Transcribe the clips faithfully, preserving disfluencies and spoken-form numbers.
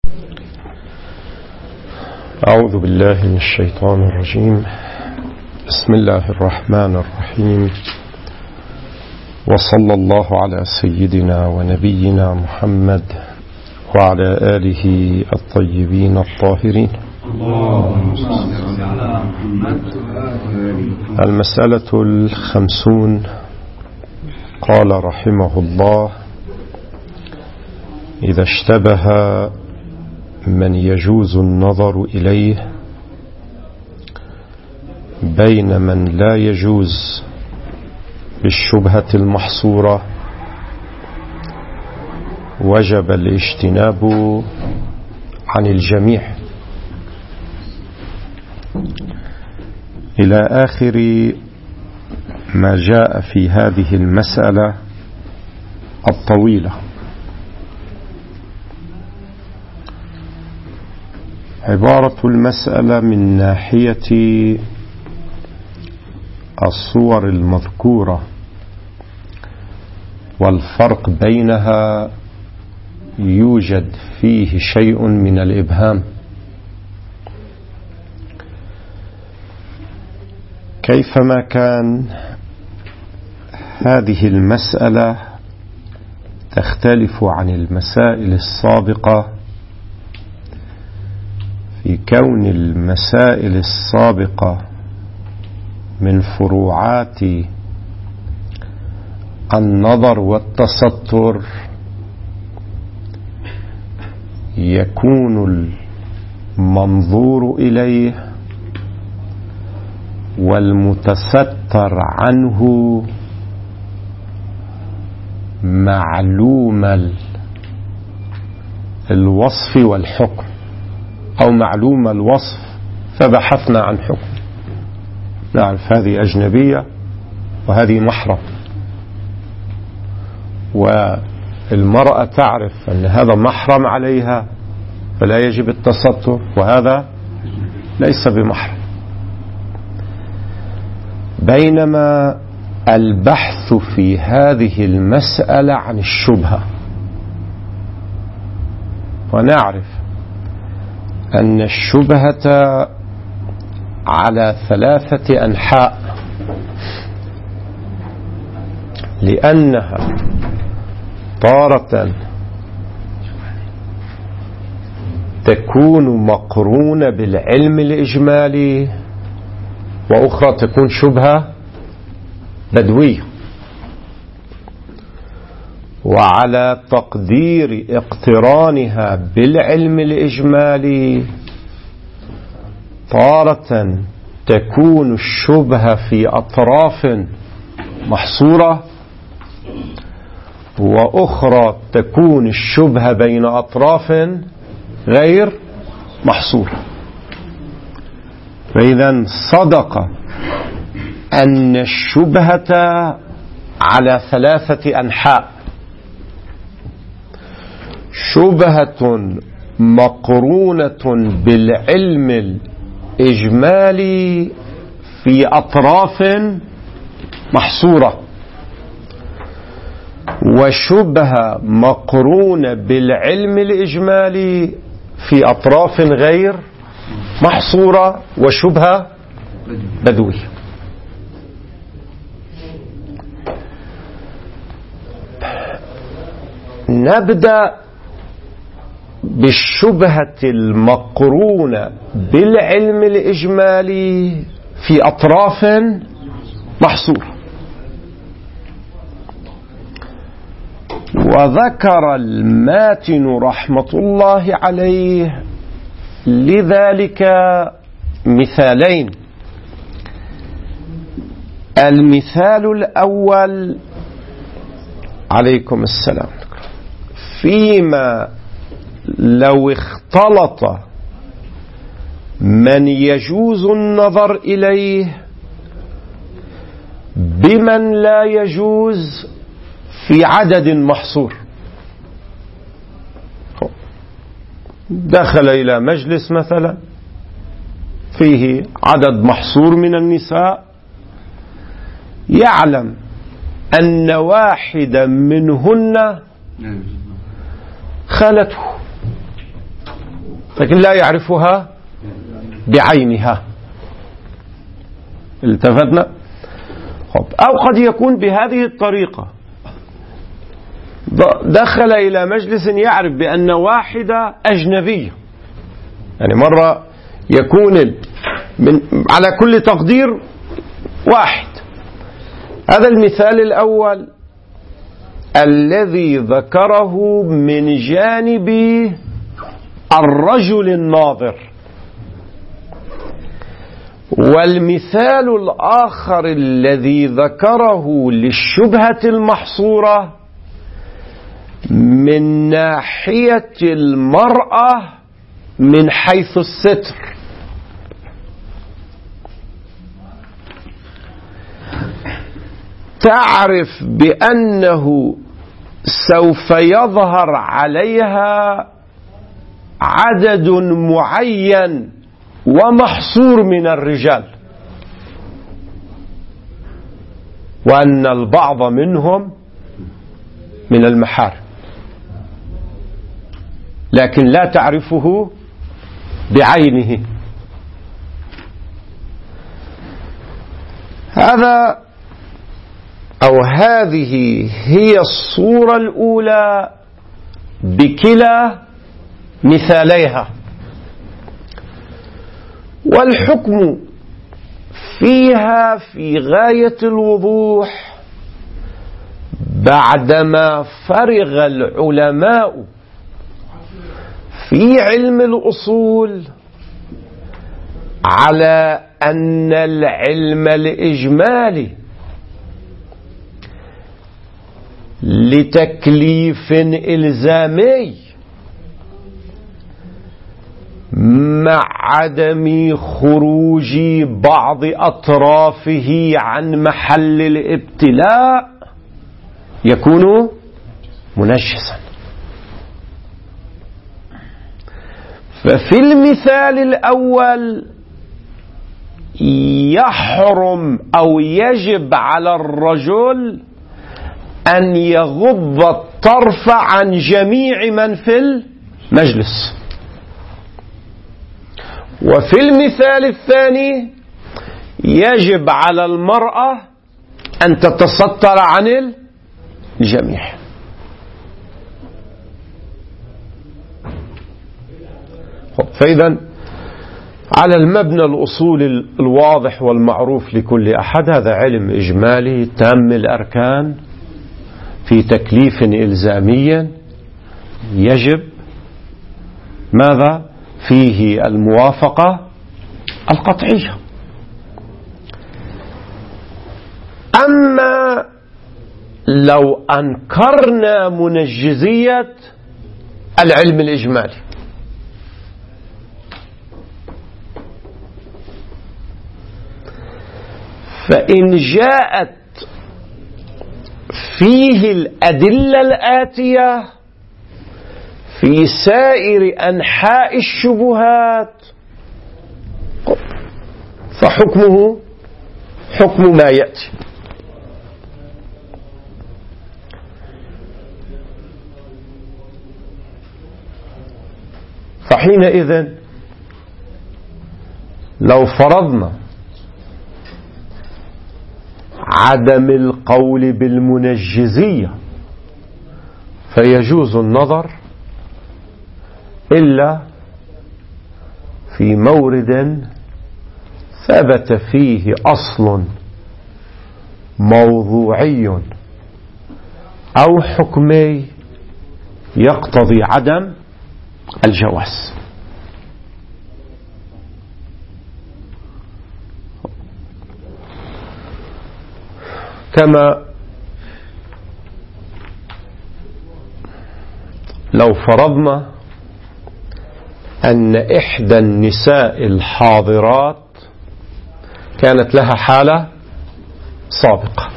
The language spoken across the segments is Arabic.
أعوذ بالله من الشيطان الرجيم. بسم الله الرحمن الرحيم، وصلى الله على سيدنا ونبينا محمد وعلى آله الطيبين الطاهرين. المسألة الخمسون. قال رحمه الله: إذا اشتبه من يجوز النظر إليه بين من لا يجوز بالشبهة المحصورة، وجب الاجتناب عن الجميع، إلى آخر ما جاء في هذه المسألة الطويلة. عبارة المسألة من ناحية الصور المذكورة والفرق بينها يوجد فيه شيء من الإبهام. كيفما كان، هذه المسألة تختلف عن المسائل السابقة في كون المسائل السابقة من فروعات النظر والتستر يكون المنظور إليه والمتستر عنه معلوم الوصف والحكم، أو معلوم الوصف فبحثنا عن حكم. نعرف هذه أجنبية وهذه محرم، والمرأة تعرف أن هذا محرم عليها فلا يجب التستر، وهذا ليس بمحرم. بينما البحث في هذه المسألة عن الشبهة، ونعرف أن الشبهة على ثلاثة أنحاء، لأنها تارة تكون مقرونة بالعلم الإجمالي، وأخرى تكون شبهة بدوية. وعلى تقدير اقترانها بالعلم الإجمالي تارة تكون الشبهة في أطراف محصورة، وأخرى تكون الشبهة بين أطراف غير محصورة. فإذا صدق أن الشبهة على ثلاثة أنحاء: شبهة مقرونة بالعلم الإجمالي في أطراف محصورة، وشبهة مقرونة بالعلم الإجمالي في أطراف غير محصورة، وشبهة بدوية. نبدأ بالشبهة المقرونة بالعلم الإجمالي في أطراف محصورة. وذكر الماتن رحمة الله عليه لذلك مثالين. المثال الأول: عليكم السلام، فيما لو اختلط من يجوز النظر إليه بمن لا يجوز في عدد محصور. دخل إلى مجلس مثلا فيه عدد محصور من النساء، يعلم أن واحدا منهن خالته لكن لا يعرفها بعينها. التفتنا؟ أو قد يكون بهذه الطريقة، دخل إلى مجلس يعرف بأن واحدة أجنبية، يعني مرة يكون من على كل تقدير واحد. هذا المثال الأول الذي ذكره من جانب الرجل الناظر. والمثال الآخر الذي ذكره للشبهة المحصورة من ناحية المرأة من حيث الستر. تعرف بأنه سوف يظهر عليها عدد معين ومحصور من الرجال، وأن البعض منهم من المحارم، لكن لا تعرفه بعينه. هذا أو هذه هي الصورة الأولى بكلا مثاليها. والحكم فيها في غاية الوضوح بعدما فرغ العلماء في علم الأصول على أن العلم الإجمالي لتكليف إلزامي مع عدم خروج بعض أطرافه عن محل الابتلاء يكون منجسا. ففي المثال الأول يحرم أو يجب على الرجل أن يغض الطرف عن جميع من في المجلس. وفي المثال الثاني يجب على المرأة أن تتستر عن الجميع. فإذا على المبنى الأصولي الواضح والمعروف لكل أحد، هذا علم إجمالي تام الأركان في تكليف إلزامي يجب ماذا فيه الموافقة القطعية. أما لو أنكرنا منجزية العلم الإجمالي، فإن جاءت فيه الأدلة الآتية في سائر أنحاء الشبهات فحكمه حكم ما يأتي. فحينئذ لو فرضنا عدم القول بالمنجزية فيجوز النظر إلا في مورد ثبت فيه أصل موضوعي أو حكمي يقتضي عدم الجواز. كما لو فرضنا أن إحدى النساء الحاضرات كانت لها حالة سابقة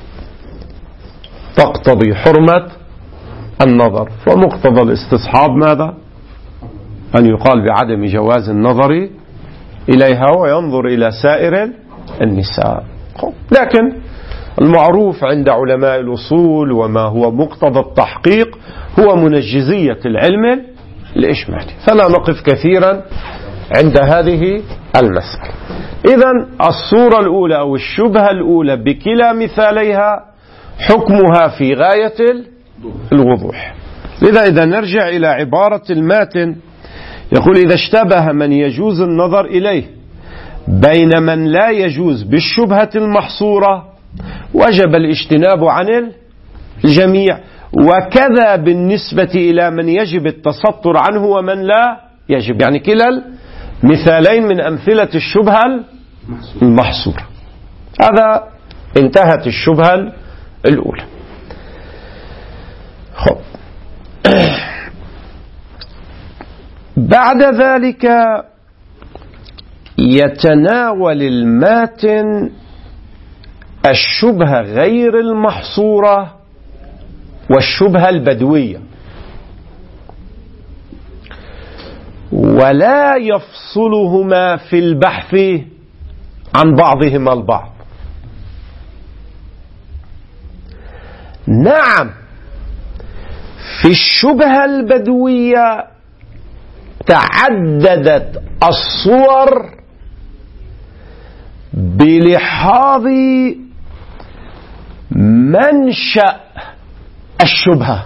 تقتضي حرمة النظر، فمقتضى الاستصحاب ماذا؟ أن يقال بعدم جواز النظر إليها وينظر إلى سائر النساء. لكن المعروف عند علماء الأصول وما هو مقتضى التحقيق هو منجزية العلم الإشمالي. فلا نقف كثيرا عند هذه المسألة. إذن الصورة الأولى أو الشبهة الأولى بكلا مثاليها حكمها في غاية الوضوح. لذا إذا نرجع إلى عبارة الماتن يقول: إذا اشتبه من يجوز النظر إليه بين من لا يجوز بالشبهة المحصورة وجب الاجتناب عن الجميع، وكذا بالنسبة إلى من يجب التستر عنه ومن لا يجب. يعني كلا المثالين من أمثلة الشبهة المحصورة. هذا انتهت الشبهة الأولى. خب. بعد ذلك يتناول الماتن الشبهة غير المحصورة والشبهة البدوية، ولا يفصلهما في البحث عن بعضهما البعض. نعم، في الشبهة البدوية تعددت الصور بلحاظ منشأ الشبهة.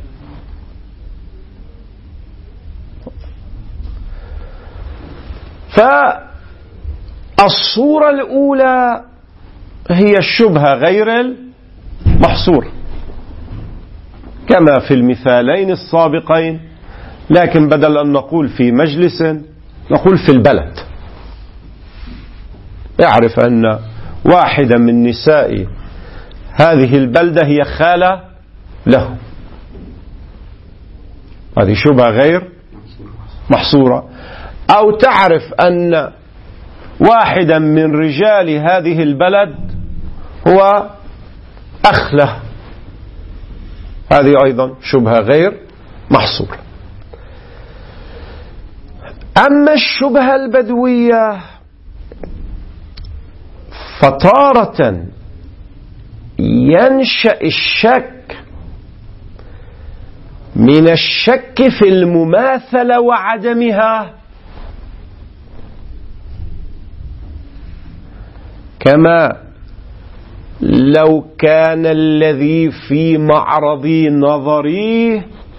فالصورة الأولى هي الشبهة غير المحصورة كما في المثالين السابقين، لكن بدل أن نقول في مجلس نقول في البلد. يعرف أن واحدة من نساء هذه البلدة هي خالة له، هذه شبهة غير محصورة. أو تعرف أن واحدا من رجال هذه البلد هو أخ له، هذه أيضا شبهة غير محصورة. أما الشبهة البدوية فتارة ينشأ الشك من الشك في المماثلة وعدمها، كما لو كان الذي في معرض نظري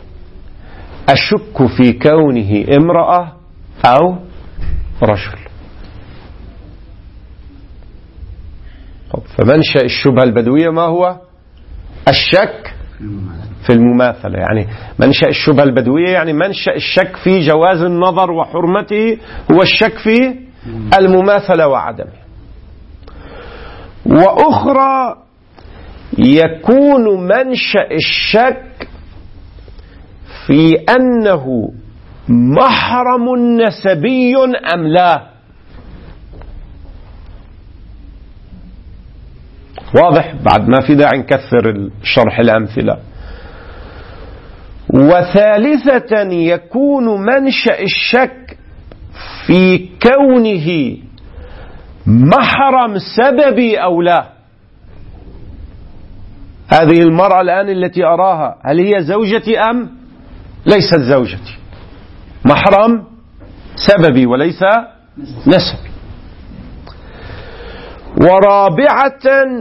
أشك في كونه امرأة أو رجل. فمنشأ الشبهة البدوية ما هو؟ الشك في المماثلة. يعني منشأ الشبهة البدوية يعني منشأ الشك في جواز النظر وحرمته هو الشك في المماثلة وعدمه. وأخرى يكون منشأ الشك في أنه محرم نسبي أم لا. واضح؟ بعد ما في داعي نكثر شرح الأمثلة. وثالثة يكون منشأ الشك في كونه محرم سببي أو لا. هذه المرأة الآن التي أراها هل هي زوجتي أم ليست زوجتي؟ محرم سببي وليس نسبي. ورابعة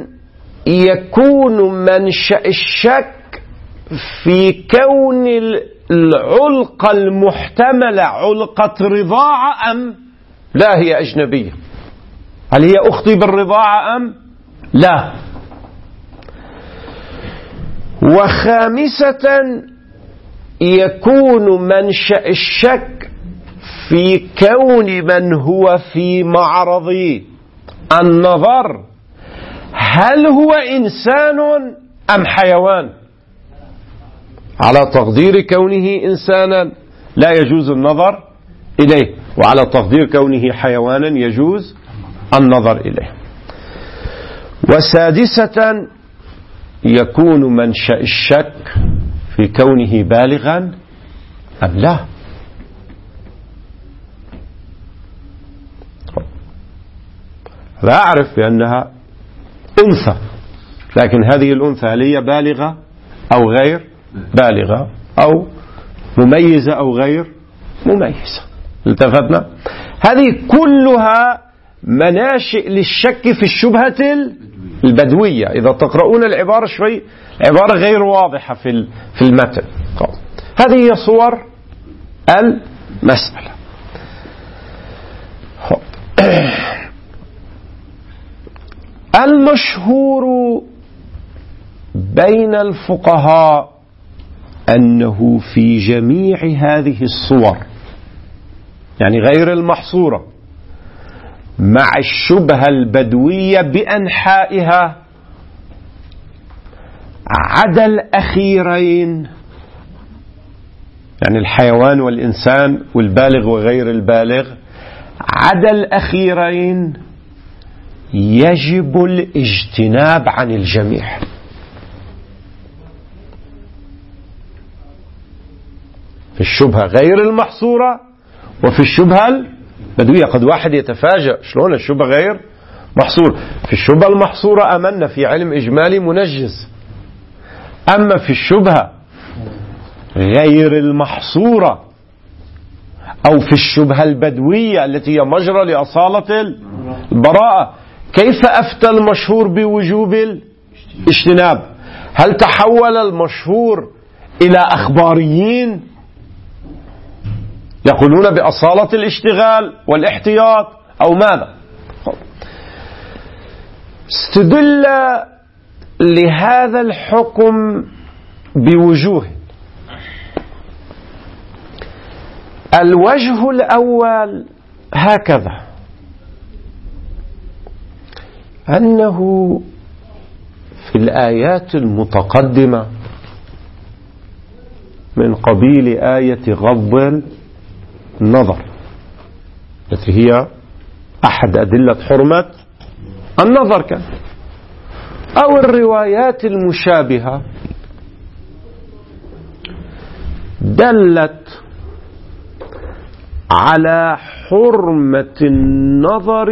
يكون منشأ الشك في كون العلقة المحتملة علقة رضاعة أم لا هي أجنبية، هل هي أختي بالرضاعة أم لا. وخامسة يكون منشأ الشك في كون من هو في معرض النظر هل هو إنسان أم حيوان. على تقدير كونه إنسانا لا يجوز النظر إليه، وعلى تقدير كونه حيوانا يجوز النظر إليه. وسادسة يكون منشأ الشك في كونه بالغا أم لا. لا أعرف بأنها أنثى، لكن هذه الأنثى هل هي بالغة أو غير بالغة، أو مميزة أو غير مميزة. التفتنا؟ هذه كلها مناشئ للشك في الشبهة البدوية. إذا تقرؤون العبارة شوي، عبارة غير واضحة في في المتن. هذه هي صور المسألة. المشهور بين الفقهاء أنه في جميع هذه الصور، يعني غير المحصورة، مع الشبهة البدوية بأنحائها، عدا الأخيرين، يعني الحيوان والإنسان والبالغ وغير البالغ، عدا الأخيرين يجب الاجتناب عن الجميع. في الشبهة غير المحصورة وفي الشبهة البدوية. قد واحد يتفاجأ، شلون الشبهة غير محصورة؟ في الشبهة المحصورة أمنا في علم إجمالي منجز، أما في الشبهة غير المحصورة أو في الشبهة البدوية التي هي مجرى لأصالة البراءة، كيف أفتى المشهور بوجوب الاجتناب؟ هل تحول المشهور إلى أخباريين يقولون بأصالة الاشتغال والاحتياط أو ماذا؟ استدل لهذا الحكم بوجوه. الوجه الأول هكذا: أنه في الآيات المتقدمة من قبيل آية غض النظر التي هي أحد أدلة حرمة النظر كان، أو الروايات المشابهة، دلت على حرمة النظر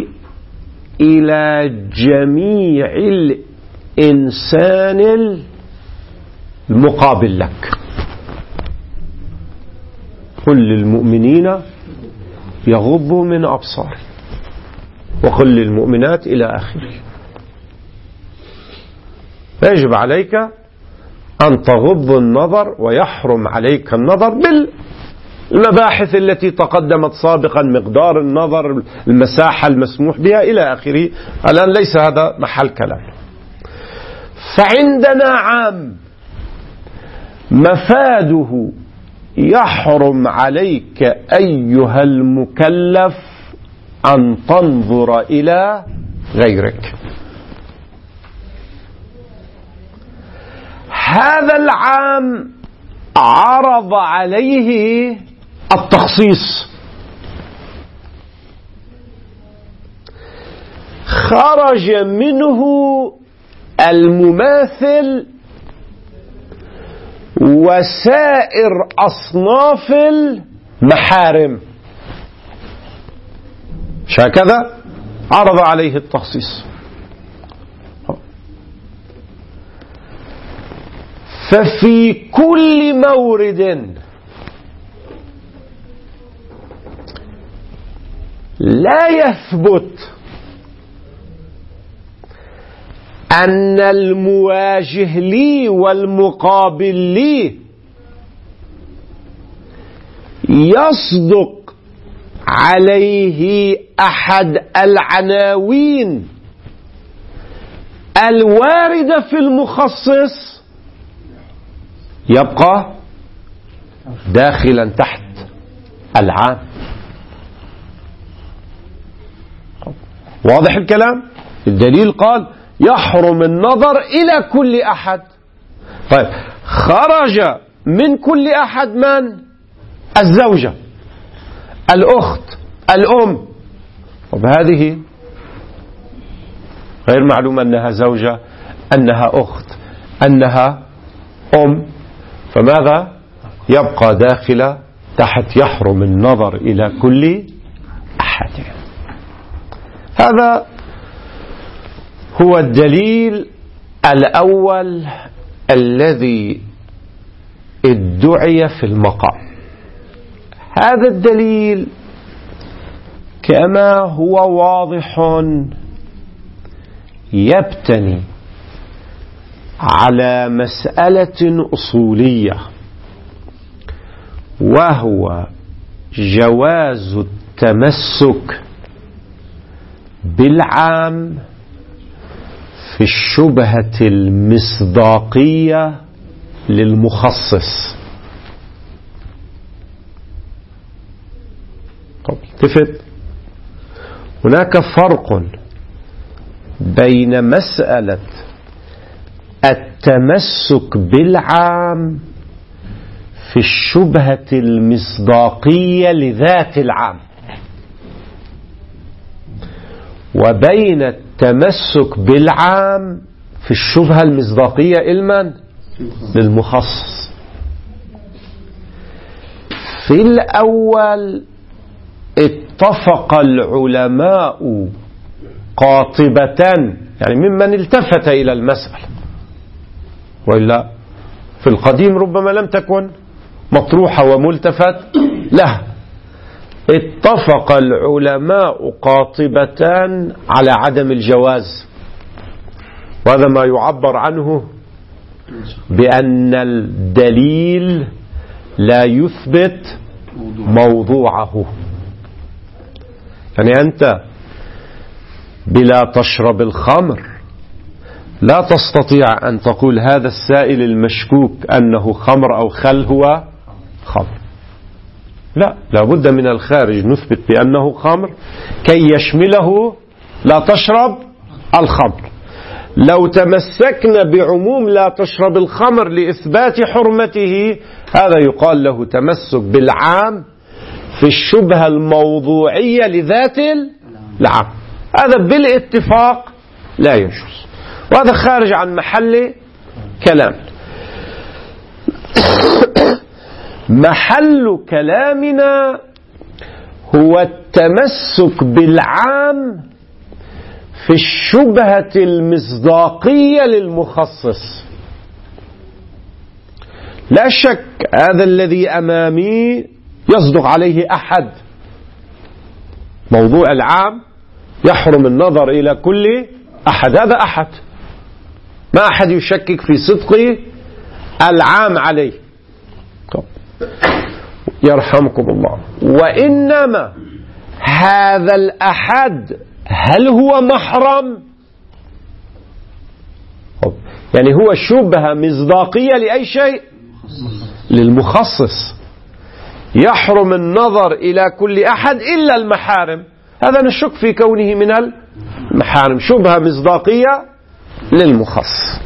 إلى جميع الإنسان المقابل لك. قل للمؤمنين يغضوا من أبصارهم وقل للمؤمنات إلى آخره. فيجب عليك أن تغض النظر ويحرم عليك النظر بالمباحث التي تقدمت سابقا، مقدار النظر، المساحة المسموح بها إلى آخره. الآن ليس هذا محل كلام. فعندنا عام مفاده يحرم عليك أيها المكلف أن تنظر إلى غيرك. هذا العام عرض عليه التخصيص، خرج منه المماثل وسائر أصناف المحارم، هكذا عرض عليه التخصيص. ففي كل مورد لا يثبت أن المواجه لي والمقابل لي يصدق عليه أحد العناوين الواردة في المخصص، يبقى داخلا تحت العام. واضح الكلام؟ الدليل قال يحرم النظر إلى كل أحد. طيب خرج من كل أحد من؟ الزوجة، الأخت، الأم. وبهذه غير معلوم أنها زوجة، أنها أخت، أنها أم، فماذا يبقى داخل تحت يحرم النظر إلى كل أحد. هذا هو الدليل الأول الذي ادعي في المقام. هذا الدليل كما هو واضح يبتني على مسألة أصولية، وهو جواز التمسك بالعام في الشبهة المصداقية للمخصص. التفت، هناك فرق بين مسألة التمسك بالعام في الشبهة المصداقية لذات العام، وبين التمسك بالعام في الشبهة المصداقية المن للمخصص. في الأول اتفق العلماء قاطبة، يعني ممن التفت إلى المسألة، وإلا في القديم ربما لم تكن مطروحة وملتفت له. اتفق العلماء قاطبة على عدم الجواز، وهذا ما يعبر عنه بأن الدليل لا يثبت موضوعه. يعني أنت بلا تشرب الخمر لا تستطيع أن تقول هذا السائل المشكوك أنه خمر أو خل هو خمر، لا، لابد من الخارج نثبت بأنه خمر كي يشمله لا تشرب الخمر. لو تمسكنا بعموم لا تشرب الخمر لإثبات حرمته، هذا يقال له تمسك بالعام في الشبهة الموضوعية لذات العام، هذا بالاتفاق لا يجوز، وهذا خارج عن محل كلام. محل كلامنا هو التمسك بالعام في الشبهة المصداقية للمخصص. لا شك هذا الذي أمامي يصدق عليه أحد، موضوع العام يحرم النظر إلى كل أحد، هذا أحد، ما أحد يشكك في صدق العام عليه. طب. يرحمكم الله. وإنما هذا الأحد هل هو محرم؟ طب. يعني هو شبهة مصداقية لأي شيء؟ للمخصص. يحرم النظر إلى كل أحد إلا المحارم، هذا نشك في كونه من المحارم، شبهة مصداقية للمخصص.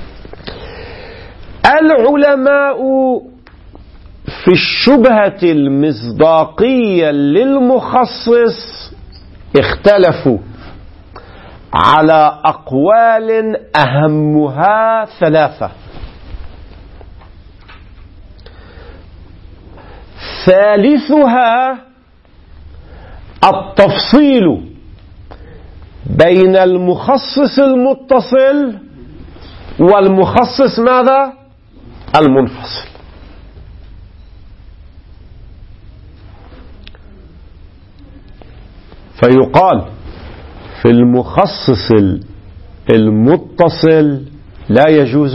العلماء في الشبهة المصداقية للمخصص اختلفوا على أقوال أهمها ثلاثة. ثالثها التفصيل بين المخصص المتصل والمخصص ماذا؟ المنفصل. فيقال في المخصص المتصل لا يجوز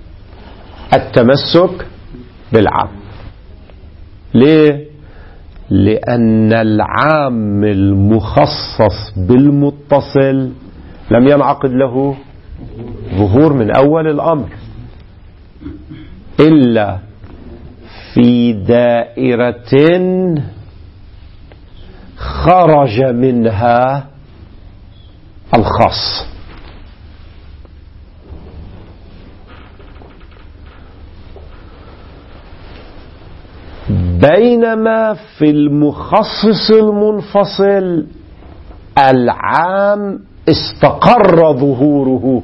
التمسك بالعام. ليه؟ لأن العام المخصص بالمتصل لم ينعقد له ظهور من أول الأمر إلا في دائرة خرج منها الخاص. بينما في المخصص المنفصل العام استقر ظهوره،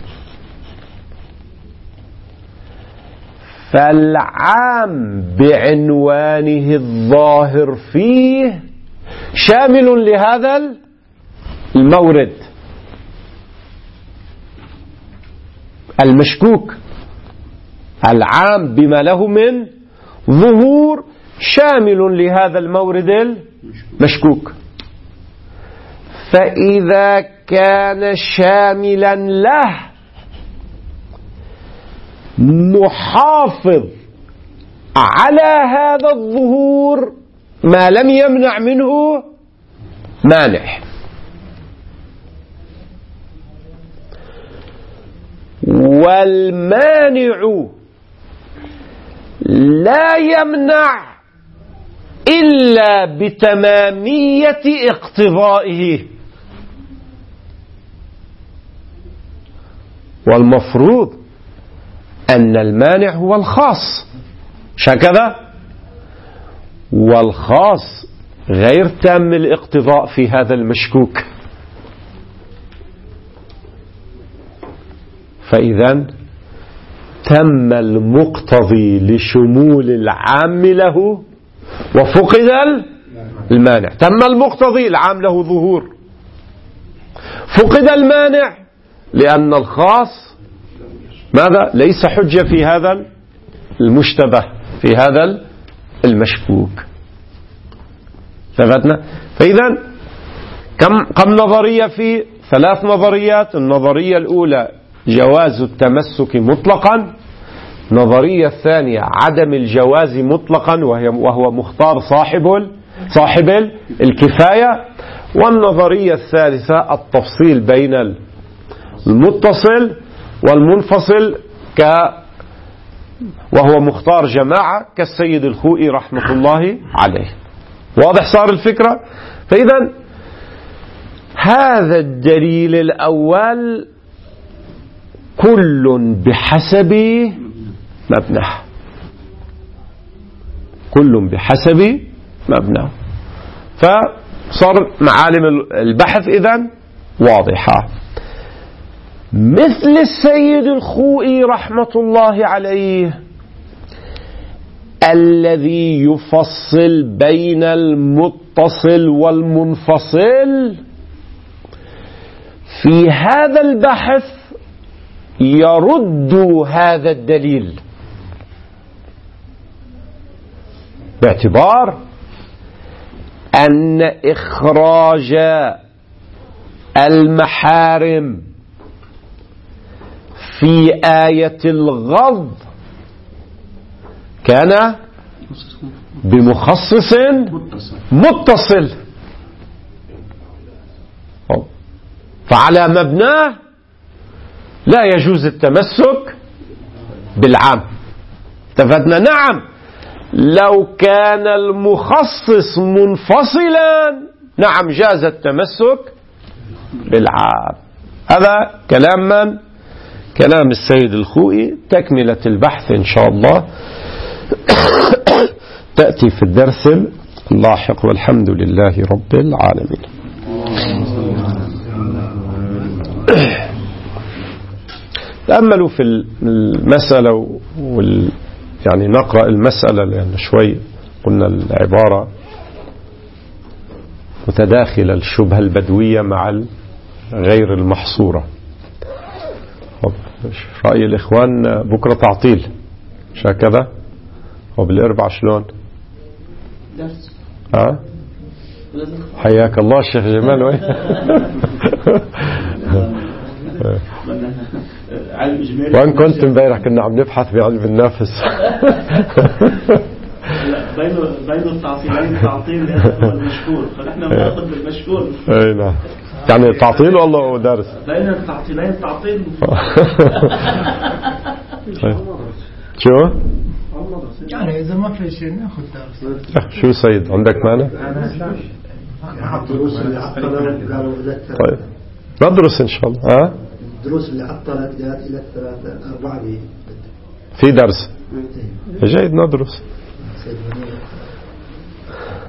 فالعام بعنوانه الظاهر فيه شامل لهذا المورد المشكوك، العام بما له من ظهور شامل لهذا المورد المشكوك. فإذا كان شاملا له نحافظ على هذا الظهور ما لم يمنع منه مانع. والمانع لا يمنع إلا بتمامية اقتضائه. والمفروض أن المانع هو الخاص، هكذا، والخاص غير تام الاقتضاء في هذا المشكوك. فإذا تم المقتضي لشمول العام له وفقد المانع. تم المقتضي، العام له ظهور، فقد المانع لأن الخاص ماذا؟ ليس حجة في هذا المشتبه، في هذا المشكوك. ثبتنا. فإذا كم كم نظرية؟ في ثلاث نظريات. النظرية الأولى جواز التمسك مطلقا، النظرية الثانية عدم الجواز مطلقا وهي وهو مختار صاحب صاحب الكفاية، والنظرية الثالثة التفصيل بين المتصل والمنفصل ك وهو مختار جماعة كالسيد الخوئي رحمة الله عليه. واضح صار الفكرة؟ فإذا هذا الدليل الأول كل بحسب مبناه، كل بحسب مبناه. فصار معالم البحث إذن واضحة. مثل السيد الخوئي رحمة الله عليه الذي يفصل بين المتصل والمنفصل، في هذا البحث يرد هذا الدليل باعتبار أن إخراج المحارم في آية الغض كان بمخصص متصل، فعلى مبناه لا يجوز التمسك بالعام. اتفقنا؟ نعم، لو كان المخصص منفصلا نعم جاز التمسك بالعام. هذا كلام من؟ كلام السيد الخوئي. تكملة البحث إن شاء الله تأتي في الدرس اللاحق، والحمد لله رب العالمين. تأملوا في المسألة وال يعني نقرأ المسألة لأن شوي قلنا العبارة متداخلة، الشبهة البدوية مع غير المحصورة. رأي الإخوان بكرة تعطيل مش هكذا؟ وبالأربع شلون؟ درس. ها؟ حياك الله الشيخ جمال. وين؟ وين كنت امبارح؟ كنا عم نبحث بعلم النفس. بين بين التعطيلين تعطيل والمشهور، فنحن بناخذ بالمشهور. اي نعم، يعني تعطيل والله درس. بين التعطيلين تعطيل. شو؟ يعني إذا ما في شيء ناخذ درس. شو سيد عندك مانع؟ طيب ندرس إن شاء الله. ها؟ الدروس اللي عطلت جاءت إلى الثلاثة أربعة دي في درس جيد ندرس.